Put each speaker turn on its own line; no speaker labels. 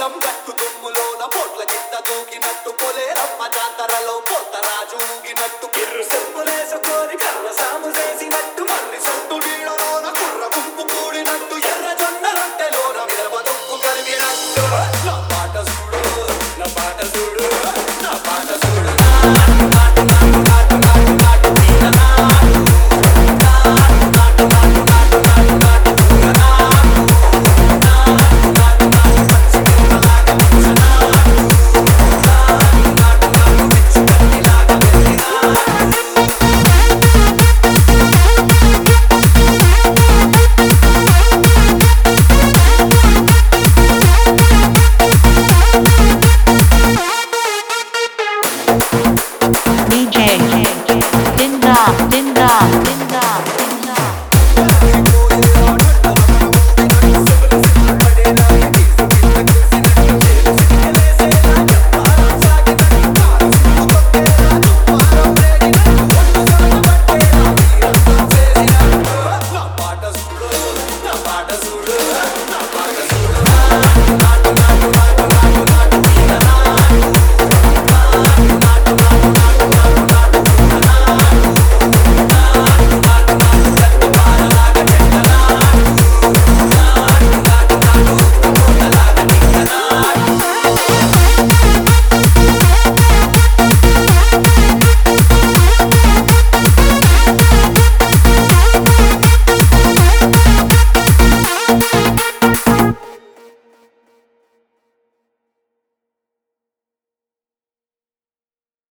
నీలం గట్టు తుమ్ములోన పొట్ల కింద దూకినట్టు పొలేరమ్మ జాతరలో పొట్ట రాజు ఊగినట్టు కిర్రు సెంపులేసుకొని కర్ర సాము చేసినట్టు మర్రి సొట్టు నీడలోన కుర్ర గుంపు కూడినట్టు ఎర్ర జొన్న రొట్టెలోన మిరప దుక్కు కలిగినట్టు నా పాట చూడు నా పాట చూడు నా పాట చూడు